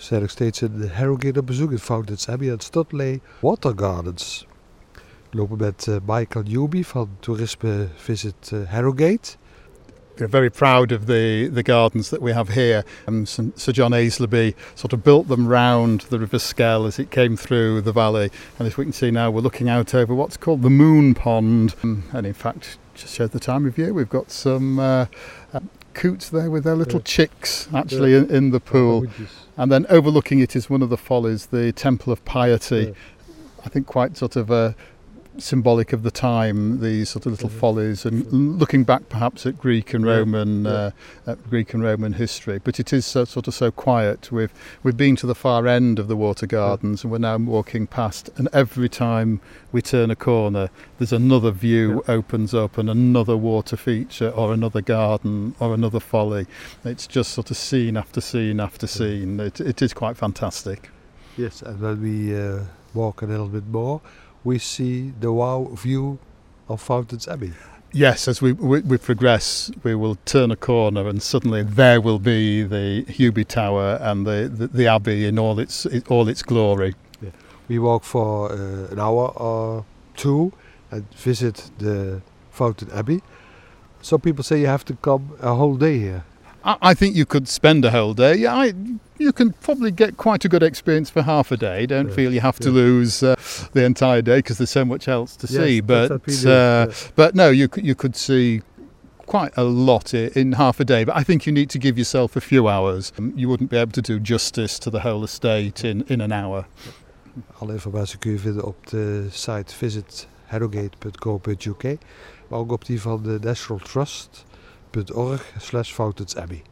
zijn nog steeds in Harrogate op bezoek in Fountains Abbey en Studley Water Gardens. We lopen met Michael Newby van Toerisme Visit Harrogate. We're very proud of the gardens that we have here. Sir John Aislabie sort of built them round the River Skell as it came through the valley. And as we can see now, we're looking out over what's called the Moon Pond. And in fact, just shows the time of year. We've got some coots there with their little chicks actually in the pool. And then overlooking it is one of the follies, the Temple of Piety. I think quite sort of symbolic of the time, these sort of little follies, and looking back perhaps at Greek and Roman history. But it is sort of so quiet. We've been to the far end of the water gardens, and we're now walking past. And every time we turn a corner, there's another view opens up, and another water feature, or another garden, or another folly. It's just sort of scene after scene after scene. It is quite fantastic. Yes, and when we walk a little bit more, we see the wow view of Fountains Abbey. Yes, as we progress, we will turn a corner and suddenly there will be the Hubie Tower and the Abbey in all its glory. Yeah. We walk for an hour or two and visit the Fountain Abbey. Some people say you have to come a whole day here. I think you could spend a whole day. You can probably get quite a good experience for half a day. Don't feel you have to lose the entire day because there's so much else to see. But no, you could see quite a lot in half a day. But I think you need to give yourself a few hours. You wouldn't be able to do justice to the whole estate in an hour. Alle informatie kun je vinden op de site visitharrogate.co.uk, maar ook op die van de National Trust.org/Fountains Abbey.